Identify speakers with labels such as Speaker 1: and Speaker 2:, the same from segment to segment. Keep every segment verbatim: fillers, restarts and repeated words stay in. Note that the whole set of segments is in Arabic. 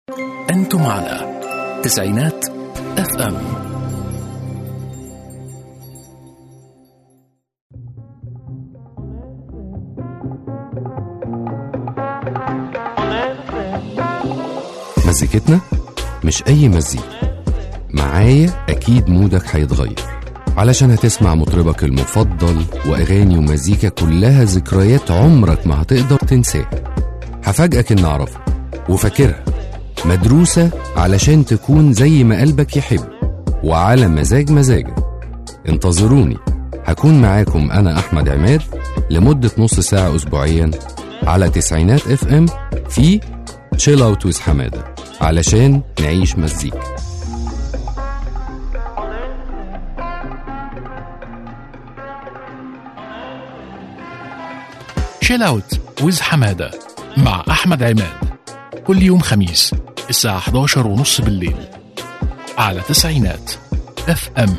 Speaker 1: أنتم على تسعينات اف ام.
Speaker 2: مزيكتنا مش أي مزيكا، معايا أكيد مودك هيتغير علشان هتسمع مطربك المفضل وأغاني ومزيكا كلها ذكريات عمرك ما هتقدر تنساها. هفاجئك إن أعرفها وفاكرها، مدروسة علشان تكون زي ما قلبك يحب وعلى مزاج مزاجك. انتظروني، هكون معاكم أنا أحمد عماد لمدة نص ساعة أسبوعيا على تسعينات اف ام في Chill Out with حمادة علشان نعيش مزيكا.
Speaker 1: Chill Out with حمادة مع أحمد عماد كل يوم خميس الساعة إحدى عشر ونص بالليل على تسعينات اف ام.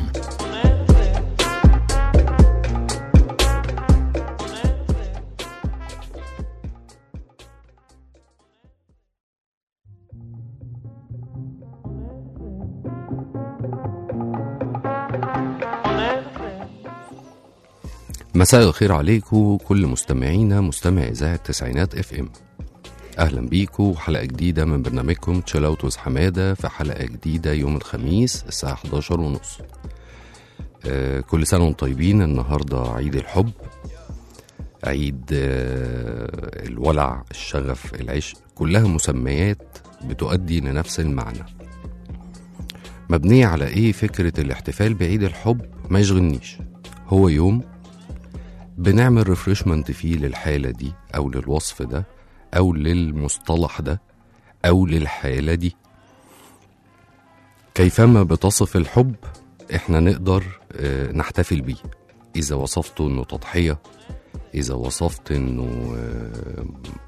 Speaker 2: مساء الخير عليكم كل مستمعينا مستمع إذاعة تسعينات اف ام. أهلا بيكم حلقة جديدة من برنامجكم Chill Out with حمادة، في حلقة جديدة يوم الخميس الساعة إحدى عشر ونص. آه كل سنة وانتم طيبين. النهاردة عيد الحب، عيد آه الولع، الشغف، العشق، كلها مسميات بتؤدي لنفس المعنى. مبنية على ايه فكرة الاحتفال بعيد الحب؟ ما يشغلنيش، هو يوم بنعمل ريفريشمنت فيه للحالة دي أو للوصف ده أو للمصطلح ده أو للحالة دي. كيفما بتصف الحب إحنا نقدر اه نحتفل بيه. إذا وصفته إنه تضحية، إذا وصفت إنه اه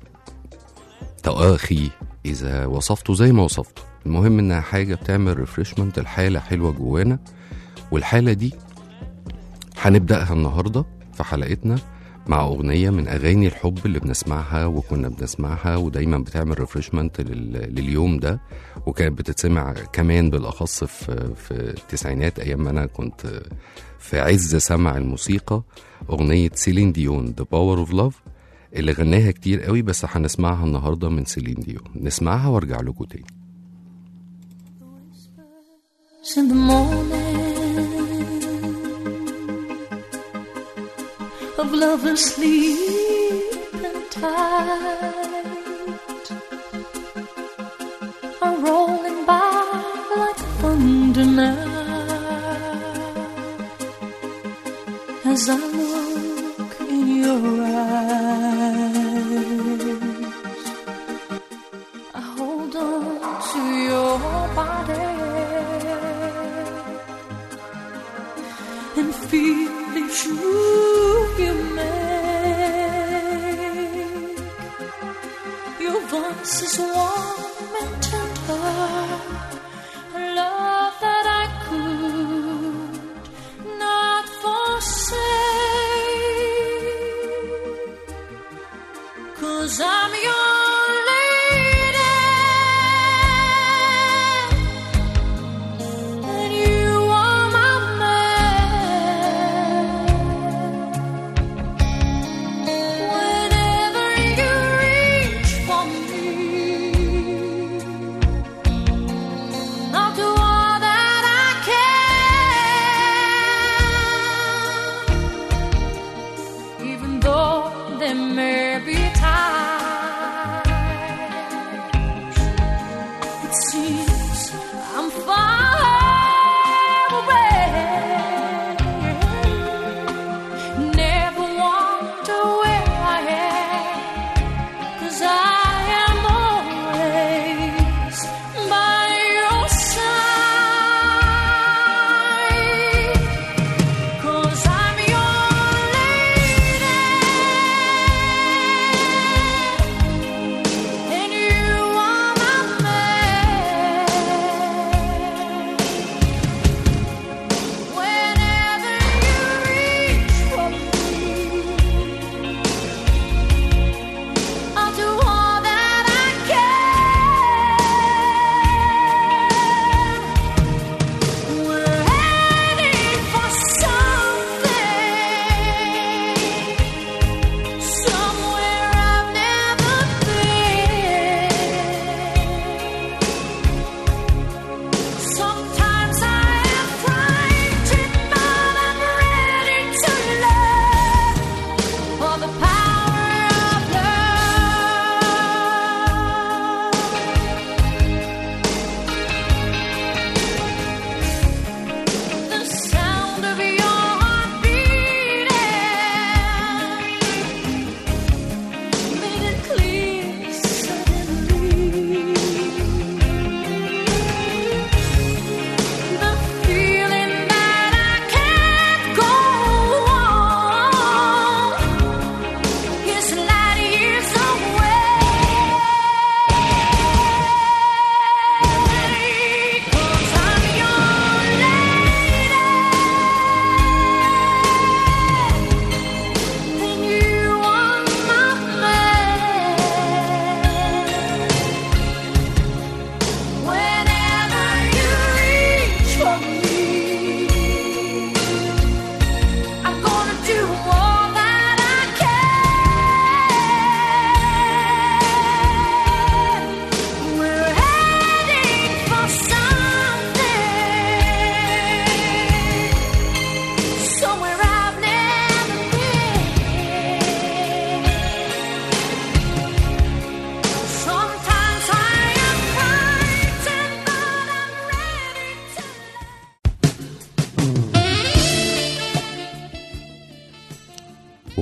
Speaker 2: تآخي، إذا وصفته زي ما وصفته، المهم إنها حاجة بتعمل ريفريشمنت، الحالة حلوة جوانا. والحالة دي هنبدأها النهاردة في حلقتنا مع أغنية من أغاني الحب اللي بنسمعها وكنا بنسمعها ودايما بتعمل ريفريشمنت لليوم ده، وكانت بتتسمع كمان بالأخص في, في التسعينات أيام ما أنا كنت في عز سمع الموسيقى. أغنية سيلين ديون The Power of Love اللي غناها كتير قوي، بس هنسمعها النهاردة من سيلين ديون. نسمعها وارجع لكم تاني.
Speaker 3: Of lovers sleep and tight are rolling by like thunder now as I look in your eyes. I hold on to your body and feel if you you make. Your voice is warm and tender, a love that I could not forsake, 'cause I'm your lady and you are my man. Whenever you reach for me, I'll do all that I can, even though there may be times it seems I'm far away. Never wonder where I am, 'cause I am always by your side, 'cause I'm your lady and you are my man.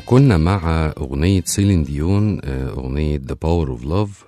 Speaker 2: كنا مع أغنية سيلين ديون، أغنية The Power of Love،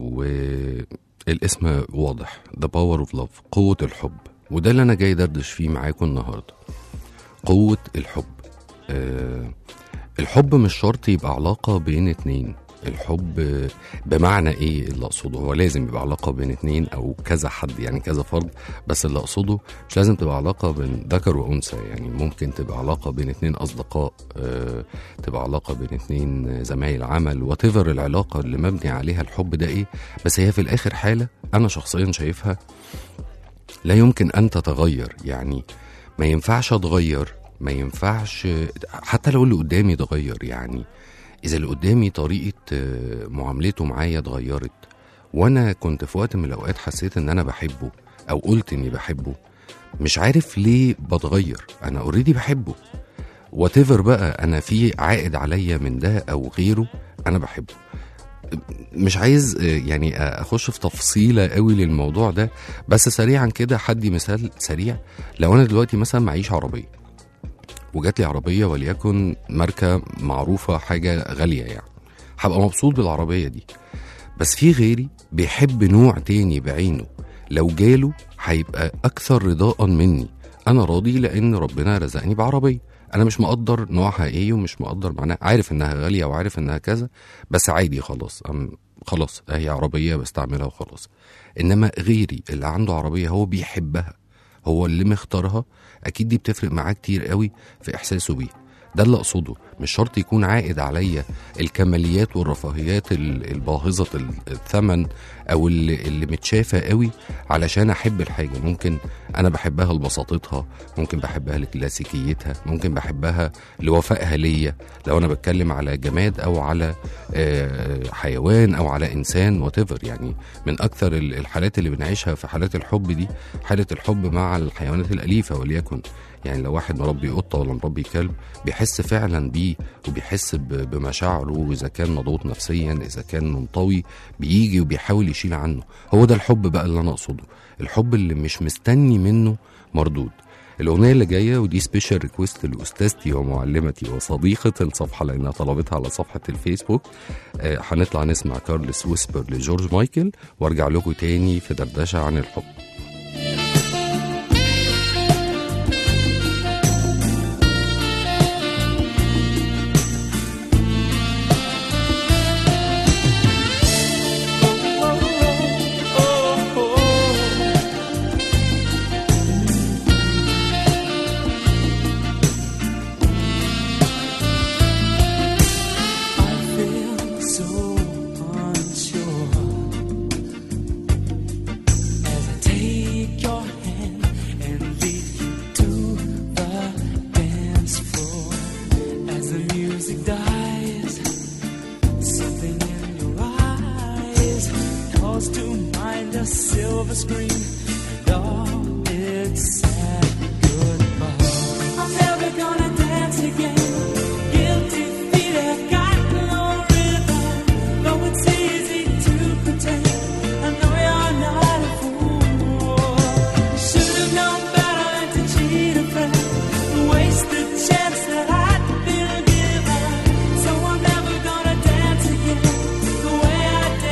Speaker 2: والاسم واضح The Power of Love، قوة الحب. وده اللي أنا جاي دردش فيه معاكم النهاردة، قوة الحب. أه الحب مش شرط يبقى علاقة بين اتنين. الحب بمعنى ايه اللي اقصده؟ هو لازم يبقى علاقة بين اتنين او كذا حد، يعني كذا فرد، بس اللي اقصده مش لازم تبقى علاقة بين ذكر وانثى. يعني ممكن تبقى علاقة بين اتنين اصدقاء، آه، تبقى علاقة بين اتنين زمايل عمل، واتيفر العلاقة اللي مبني عليها الحب ده ايه. بس هي في الاخر حالة انا شخصيا شايفها لا يمكن ان تتغير. يعني ما ينفعش اتغير، ما ينفعش حتى لو اللي قدامي اتغير. يعني إذا اللي قدامي طريقة معاملته معايا اتغيرت، وأنا كنت في وقت من الأوقات حسيت إن أنا بحبه أو قلت إني بحبه، مش عارف ليه بتغير، أنا أوريدي بحبه. واتيفر بقى أنا في عائد عليا من ده أو غيره، أنا بحبه. مش عايز يعني أخش في تفصيلة قوي للموضوع ده، بس سريعا كده حدي مثال سريع. لو أنا دلوقتي مثلا معيش عربية وجات لي عربية وليكن ماركة معروفة، حاجة غالية، يعني هبقى مبسوط بالعربية دي. بس في غيري بيحب نوع تاني بعينه، لو جاله هيبقى أكثر رضاء مني. أنا راضي لأن ربنا رزقني بعربية، أنا مش مقدر نوعها إيه ومش مقدر معناها، عارف إنها غالية وعارف إنها كذا، بس عادي خلاص، أم خلاص هي عربية بستعملها وخلاص. إنما غيري اللي عنده عربية هو بيحبها، هو اللي مختارها، اكيد دي بتفرق معاه كتير قوي في احساسه بيه. ده اللي اقصده، مش شرط يكون عائد عليا الكماليات والرفاهيات الباهظة الثمن او اللي, اللي متشافة قوي علشان احب الحاجة. ممكن انا بحبها لبساطتها، ممكن بحبها لكلاسيكيتها، ممكن بحبها لوفائها ليا، لو انا بتكلم على جماد او على حيوان او على انسان whatever. يعني من اكثر الحالات اللي بنعيشها في حالات الحب دي حالة الحب مع الحيوانات الاليفة وليكن. يعني لو واحد مربي قطة ولا مربي كلب بيحس فعلا بيه وبيحس بمشاعره، وإذا كان مضغوط نفسيا، إذا كان منطوي، بيجي وبيحاول يشيل عنه. هو ده الحب بقى اللي أنا أقصده، الحب اللي مش مستني منه مردود. الأغنية اللي جاية ودي سبيشال ريكويست لأستاذتي ومعلمتي وصديقة الصفحة لأنها طلبتها على صفحة الفيسبوك. آه هنطلع نسمع كارلس ويسبر لجورج مايكل وارجع لكم تاني في دردشة عن الحب.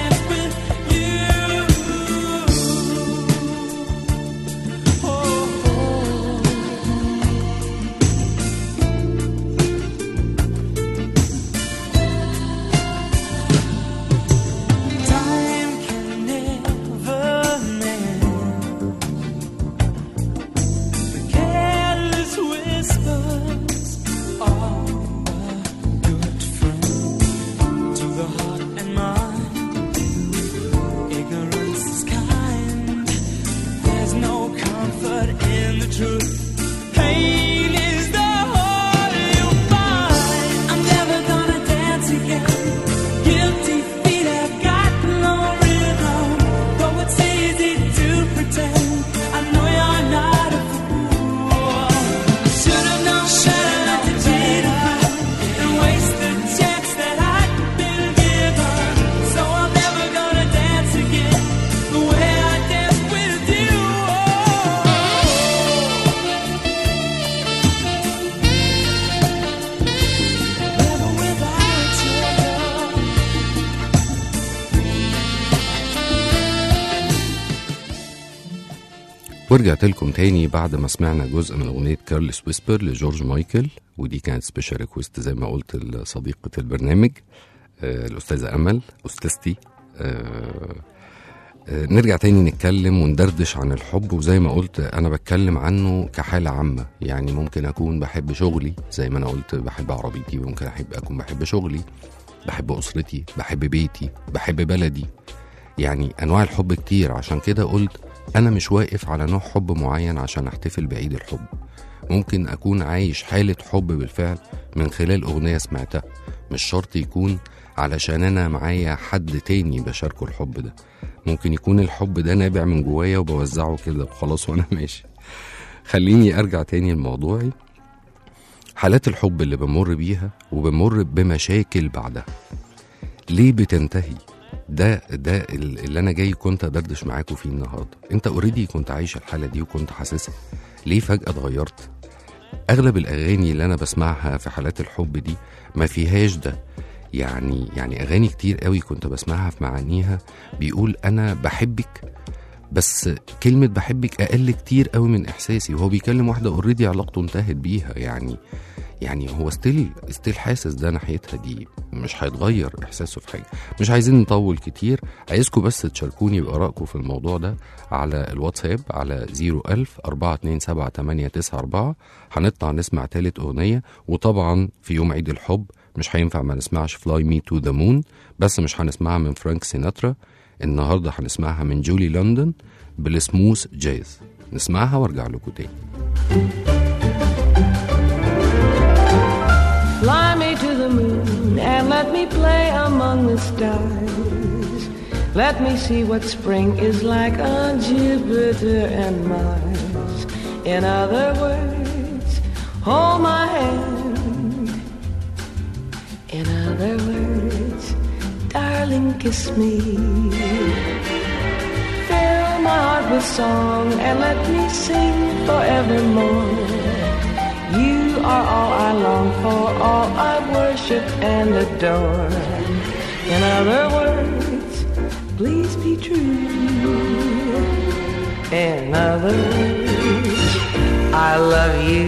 Speaker 4: Oh
Speaker 2: ورجعت لكم تاني بعد ما سمعنا جزء من أغنية كارلس ويسبر لجورج مايكل، ودي كانت سبيشال ريكويست زي ما قلت لصديقة البرنامج آه الأستاذة أمل أستاذتي. آه آه نرجع تاني نتكلم وندردش عن الحب، وزي ما قلت أنا بتكلم عنه كحالة عامة. يعني ممكن أكون بحب شغلي زي ما أنا قلت بحب عربيتي، ممكن أحب أكون بحب شغلي، بحب أسرتي، بحب بيتي، بحب بلدي. يعني أنواع الحب كتير، عشان كده قلت أنا مش واقف على نوع حب معين عشان أحتفل بعيد الحب. ممكن أكون عايش حالة حب بالفعل من خلال أغنية سمعتها، مش شرط يكون علشان أنا معايا حد تاني بشاركه الحب ده. ممكن يكون الحب ده نابع من جوايا وبوزعه كده وخلاص وأنا ماشي. خليني أرجع تاني لموضوعي. حالات الحب اللي بمر بيها وبمر بمشاكل بعدها ليه بتنتهي؟ ده ده اللي انا جاي كنت ادردش معاكم فيه النهارده. انت اوريدي كنت عايش الحاله دي وكنت حاسسها، ليه فجاه اتغيرت؟ اغلب الاغاني اللي انا بسمعها في حالات الحب دي ما فيهاش ده. يعني يعني اغاني كتير قوي كنت بسمعها في معانيها بيقول انا بحبك، بس كلمه بحبك اقل كتير قوي من احساسي، وهو بيكلم واحده اوريدي علاقته انتهت بيها. يعني يعني هو ستيل ستيل حاسس ده ناحيتها، دي مش هيتغير احساسه في حاجه. مش عايزين نطول كتير، عايزكم بس تشاركوني بارائكم في الموضوع ده على الواتساب على زيرو ألف أربعة اتنين سبعة تمانية تسعة أربعة. هنطلع نسمع تالت اغنيه، وطبعا في يوم عيد الحب مش هينفع ما نسمعش فلاي مي تو ذا مون، بس مش هنسمعها من فرانك سيناترا النهارده، هنسمعها من جولي لندن بالسموث جاز. نسمعها وارجع لكم تاني.
Speaker 4: Fly me to the moon and let me play among the stars. Let me see what spring is like on Jupiter and Mars. In other words, hold my hand. In other words, darling, kiss me. Fill my heart with song and let me sing forevermore. You are all I long for, all I worship and adore. In other words, please be true. In other words, I love you.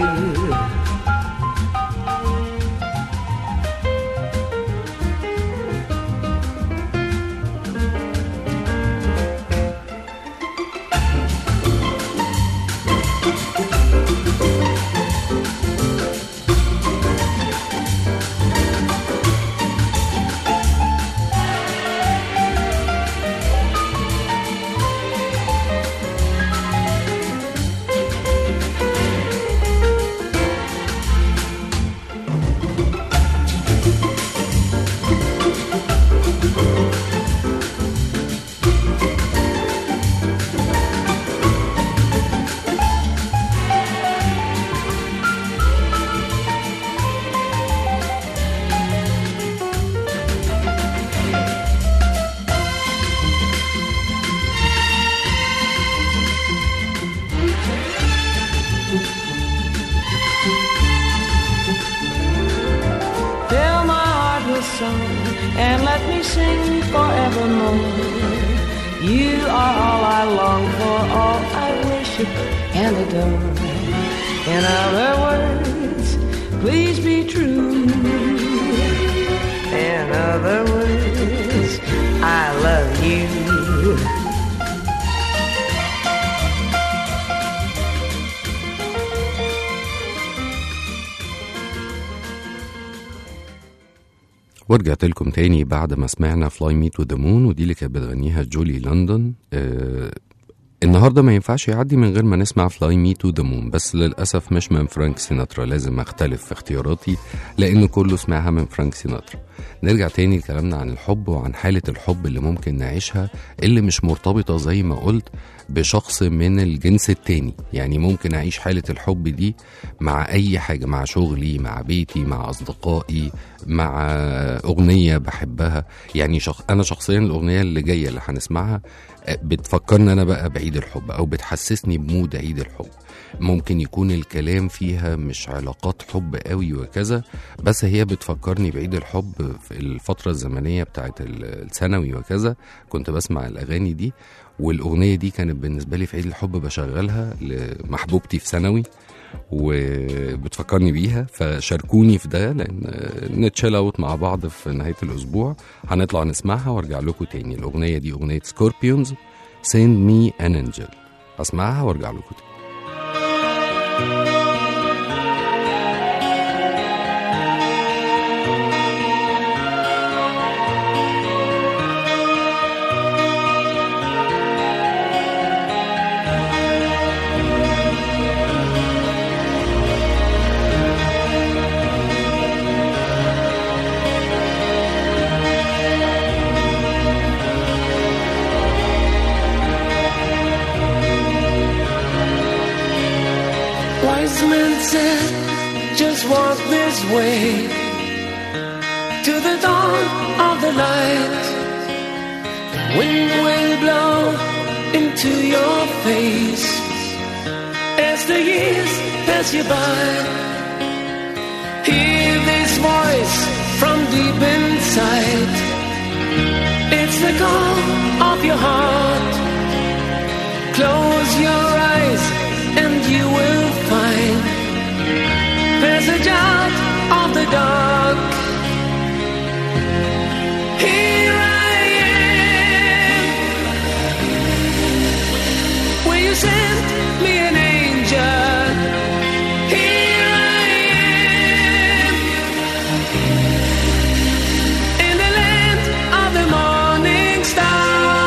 Speaker 4: And let me sing forevermore. You are all I long for, all I worship and adore. In other words, please be true. In other words, I love you.
Speaker 2: ورجعت لكم تاني بعد ما سمعنا فلاي مي تو ذا مون، ودي اللي كانت بتغنيها جولي لندن. آه النهارده ما ينفعش يعدي من غير ما نسمع فلاي مي تو ذا مون، بس للاسف مش من فرانك سيناترا. لازم اختلف في اختياراتي لان كله سمعها من فرانك سيناترا. نرجع تاني لكلامنا عن الحب وعن حالة الحب اللي ممكن نعيشها، اللي مش مرتبطة زي ما قلت بشخص من الجنس التاني. يعني ممكن أعيش حالة الحب دي مع أي حاجة، مع شغلي، مع بيتي، مع أصدقائي، مع أغنية بحبها. يعني شخ... أنا شخصيا الأغنية اللي جاية اللي هنسمعها بتفكرني أنا بقى بعيد الحب، أو بتحسسني بمود عيد الحب. ممكن يكون الكلام فيها مش علاقات حب قوي وكذا، بس هي بتفكرني بعيد الحب في الفترة الزمنية بتاعت الثانوي وكذا كنت بسمع الأغاني دي، والأغنية دي كانت بالنسبة لي في عيد الحب بشغلها لمحبوبتي في ثانوي وبتفكرني بيها، فشاركوني في ده لأن نتشيل اوت مع بعض في نهاية الأسبوع. هنطلع نسمعها وارجع لكم تاني. الأغنية دي أغنية سكوربيونز Send Me an Angel. أسمعها وارجع لكم تاني.
Speaker 4: Wise men said, just walk this way to the dawn of the light. The wind will blow into your face as the years pass you by. Hear this voice from deep inside. It's the call of your heart. Close your eyes and you will find passage out of the dark. Here I am. Will you send me an angel? Here I am. In the land of the morning star.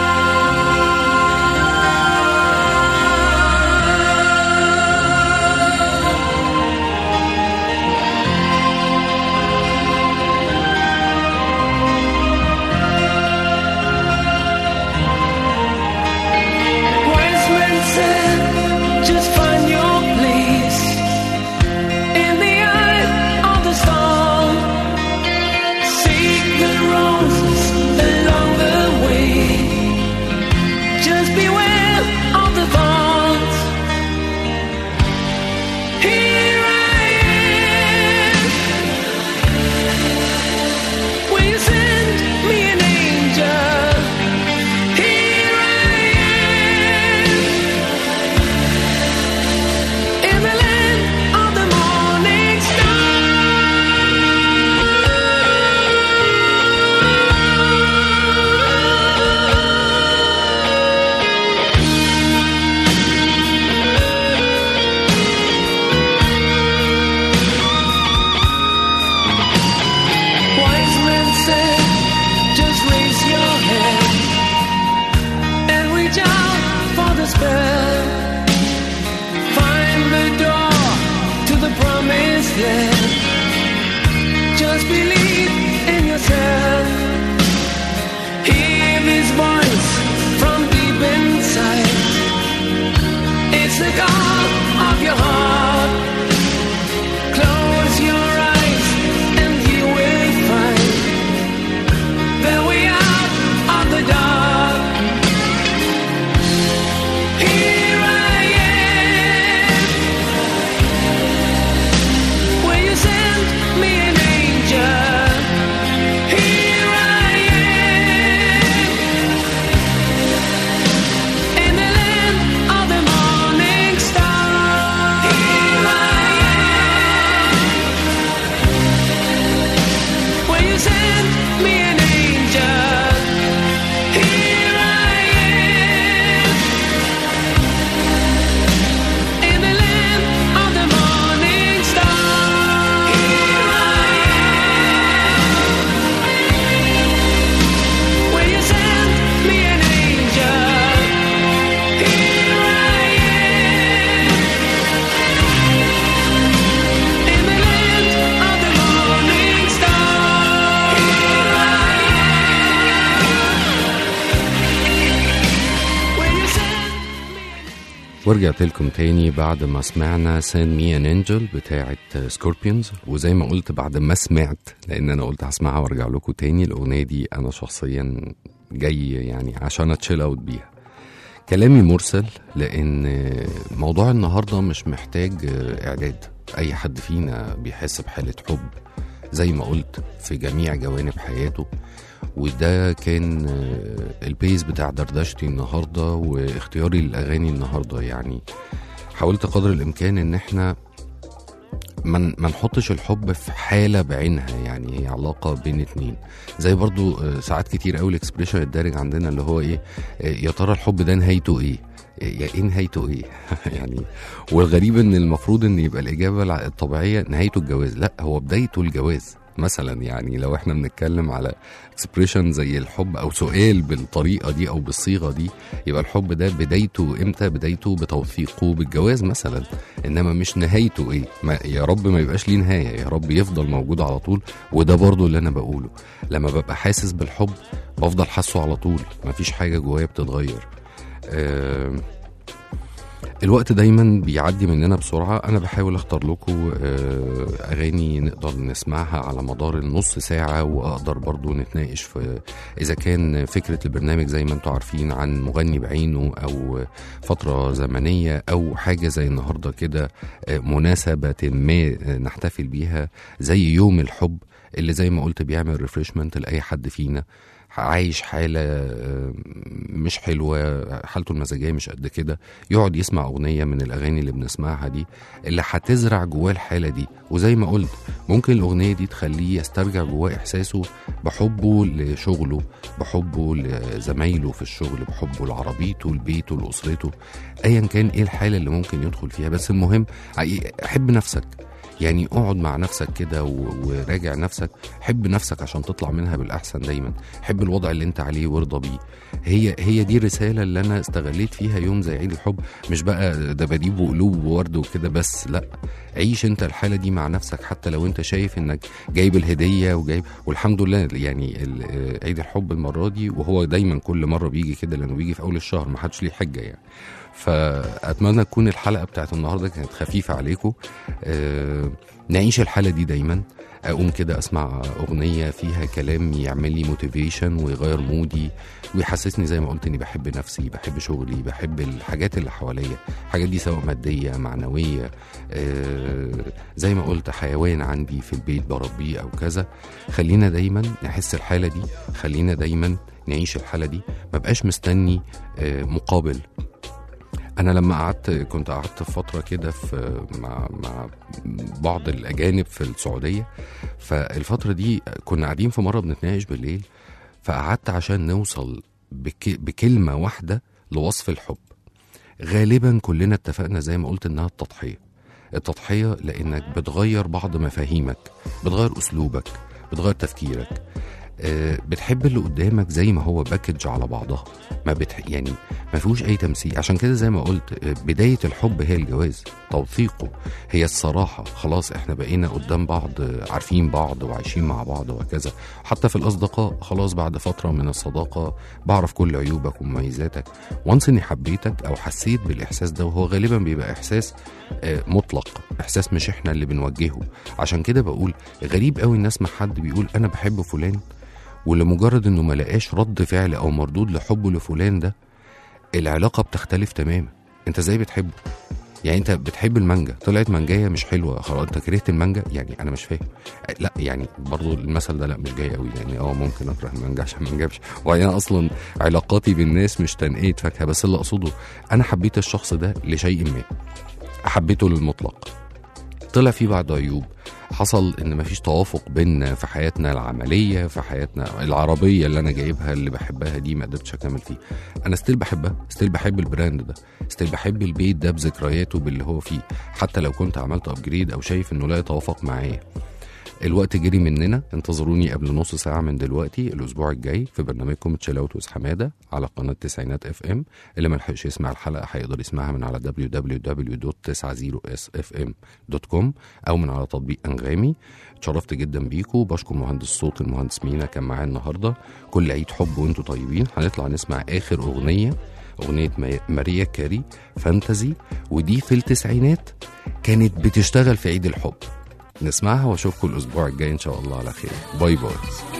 Speaker 2: ورجعت لكم تاني بعد ما سمعنا Send Me an Angel بتاعة سكوربيونز. وزي ما قلت بعد ما سمعت، لأن أنا قلت هسمعها وارجع لكم تاني، الأغنية دي أنا شخصيا جاي يعني عشان أتشيل أوت بيها. كلامي مرسل لأن موضوع النهاردة مش محتاج إعداد. أي حد فينا بيحس بحالة حب زي ما قلت في جميع جوانب حياته. وده كان البيز بتاع دردشتي النهاردة واختياري للأغاني النهاردة. يعني حاولت قدر الإمكان إن احنا ما ما نحطش الحب في حالة بعينها، يعني هي علاقة بين اتنين. زي برضو ساعات كتير قوي الاكسبريشن الدارج عندنا اللي هو ايه، يا ترى الحب ده نهايته ايه، يا ايه نهايته ايه يعني. والغريب ان المفروض ان يبقى الإجابة الطبيعية نهايته الجواز، لا هو بدايته الجواز مثلا. يعني لو احنا بنتكلم على اكسبريشن زي الحب او سؤال بالطريقه دي او بالصيغه دي، يبقى الحب ده بدايته امتى؟ بدايته بتوثيقه بالجواز مثلا، انما مش نهايته ايه. ما يا رب ما يبقاش ليه نهايه، يا رب يفضل موجود على طول. وده برضو اللي انا بقوله، لما ببقى حاسس بالحب بفضل حاسه على طول، مفيش حاجه جوايا بتتغير. أه الوقت دايما بيعدي مننا بسرعة. أنا بحاول أختار لكم أغاني نقدر نسمعها على مدار النص ساعة، وأقدر برضو نتناقش في إذا كان فكرة البرنامج زي ما أنتوا عارفين عن مغني بعينه أو فترة زمنية أو حاجة زي النهاردة كده مناسبة ما نحتفل بيها زي يوم الحب اللي زي ما قلت بيعمل ريفريشمنت لأي حد فينا عايش حالة مش حلوة، حالته المزاجية مش قد كده، يقعد يسمع أغنية من الأغاني اللي بنسمعها دي اللي هتزرع جواه الحالة دي. وزي ما قلت ممكن الأغنية دي تخليه يسترجع جواه إحساسه بحبه لشغله، بحبه لزمايله في الشغل، بحبه لعربيته، لبيته، لأسرته، أيا كان إيه الحالة اللي ممكن يدخل فيها. بس المهم حب نفسك، يعني اقعد مع نفسك كده وراجع نفسك، حب نفسك عشان تطلع منها بالأحسن دايما. حب الوضع اللي انت عليه وارضى بيه. هي هي دي الرسالة اللي انا استغليت فيها يوم زي عيد الحب. مش بقى دباديب وقلوب وورد وكده بس، لا، عيش انت الحالة دي مع نفسك حتى لو انت شايف انك جايب الهدية وجايب، والحمد لله يعني عيد الحب المرة دي، وهو دايما كل مرة بيجي كده لانه بيجي في اول الشهر، ما حدش ليه حجة يعني. فأتمنى تكون الحلقة بتاعت النهاردة كانت خفيفة عليكم. أه نعيش الحالة دي دايما. أقوم كده أسمع أغنية فيها كلام يعمل لي موتيفيشن ويغير مودي ويحسسني زي ما قلت إني بحب نفسي، بحب شغلي، بحب الحاجات اللي حواليا، الحاجات دي سواء مادية معنوية، أه زي ما قلت حيوان عندي في البيت بربيه أو كذا. خلينا دايما نحس الحالة دي، خلينا دايما نعيش الحالة دي، ما بقاش مستني أه مقابل. أنا لما قعدت كنت قعدت في فترة كده في مع مع بعض الأجانب في السعودية، فالفترة دي كنا قاعدين في مرة بنتناقش بالليل، فقعدت عشان نوصل بك بكلمة واحدة لوصف الحب. غالبا كلنا اتفقنا زي ما قلت إنها التضحية. التضحية لأنك بتغير بعض مفاهيمك، بتغير أسلوبك، بتغير تفكيرك، بتحب اللي قدامك زي ما هو باكج على بعضها، ما بتح... يعني ما فيهوش اي تمثيل. عشان كده زي ما قلت بداية الحب هي الجواز، توثيقه هي الصراحة. خلاص احنا بقينا قدام بعض عارفين بعض وعايشين مع بعض وكذا. حتى في الأصدقاء خلاص بعد فترة من الصداقة بعرف كل عيوبك ومميزاتك. وانس اني حبيتك او حسيت بالإحساس ده، وهو غالبا بيبقى إحساس مطلق، إحساس مش احنا اللي بنوجهه. عشان كده بقول غريب قوي الناس مع حد بيقول انا بحب فلان، ولمجرد انه ما لقاش رد فعل او مردود لحبه لفلان ده العلاقة بتختلف تماما. انت ازاي بتحبه؟ يعني انت بتحب المانجا، طلعت مانجاية مش حلوة، خلاص انت كرهت المانجا؟ يعني انا مش فاهم. لا يعني برضو المثل ده لا مش جاي قوي، يعني اه ممكن اكره المانجا عشان ما نجابش، وانا اصلا علاقاتي بالناس مش تنقية فاكهة. بس اللي اقصده انا حبيت الشخص ده لشيء ما، حبيته للمطلق، طلع فيه بعض عيوب، حصل ان مفيش توافق بيننا في حياتنا العمليه، في حياتنا العربيه اللي انا جايبها اللي بحبها دي ما قدرتش اكمل فيه. انا ستيل بحبها، ستيل بحب البراند ده، ستيل بحب البيت ده بذكرياته باللي هو فيه، حتى لو كنت عملت ابجريد او شايف انه لا يتوافق معايا. الوقت جري مننا، انتظروني قبل نص ساعة من دلوقتي الأسبوع الجاي في برنامجكم تشيل ويز حمادة على قناة تسعينات اف ام. اللي ملحقش يسمع الحلقة هيقدر يسمعها من على دبليو دبليو دبليو دوت تسعين اس اف ام دوت كوم أو من على تطبيق أنغامي. اتشرفت جدا بيكم، بشكر مهندس صوت المهندس مينا كان معايا النهاردة. كل عيد حب وانتوا طيبين. هنطلع نسمع آخر أغنية، أغنية ماريا كاري فانتزي، ودي في التسعينات كانت بتشتغل في عيد الحب. نسمعها واشوفكم الاسبوع الجاي ان شاء الله على خير. باي باي.